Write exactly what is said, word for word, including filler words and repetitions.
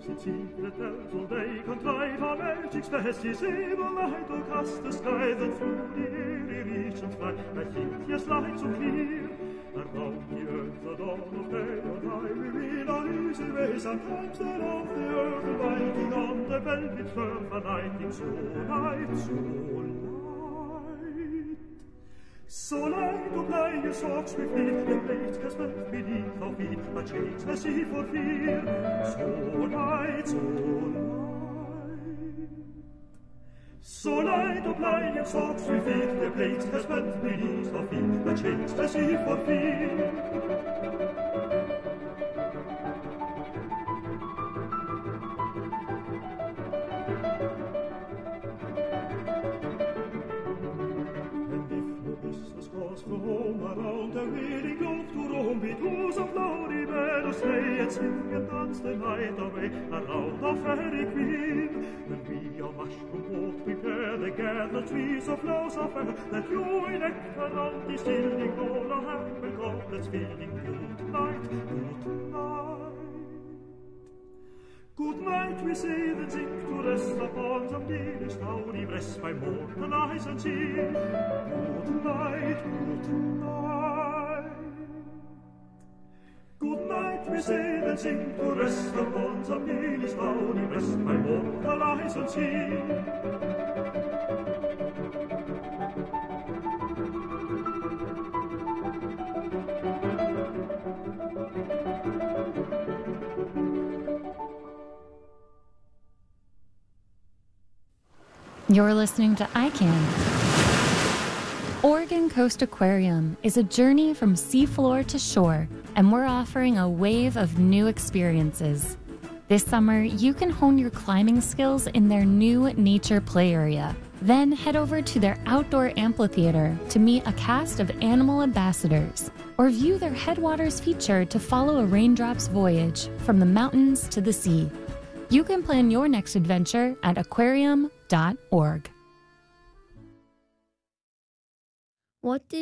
Sitt secret tells all they contrive how magic spells is evil light or cast the skies and through the air reach and fly. I think yes light so clear around the earth the dawn of day and high we will on easy way sometimes there off the earth lighting on the velvet turf a lighting so light so light. So light och blij och sorgsbefritt det blekt kan spött beneath our feet a change the sea for fear. So light, so light. So light och blij och sorgsbefritt det blekt kan spött beneath our feet a change the sea for fear. For home around the wheeling globe to roam between some flowery meadows lay and sing and dance the night away around our fairy queen. When we our mushroom walk prepare the gathered trees of flowers are fair that you in nectar round the stilling all our happy goblets filling. Good night, good night. Good night, we say, then sink to rest upon some dear starry breast by mortal eyes and see. Good night, good night. Good night, we say, then sink to rest upon some dear starry breast by mortal eyes and see. You're listening to I CAN. Oregon Coast Aquarium is a journey from seafloor to shore, and we're offering a wave of new experiences. This summer, you can hone your climbing skills in their new nature play area. Then head over to their outdoor amphitheater to meet a cast of animal ambassadors, or view their Headwaters feature to follow a raindrop's voyage from the mountains to the sea. You can plan your next adventure at aquarium dot org. What did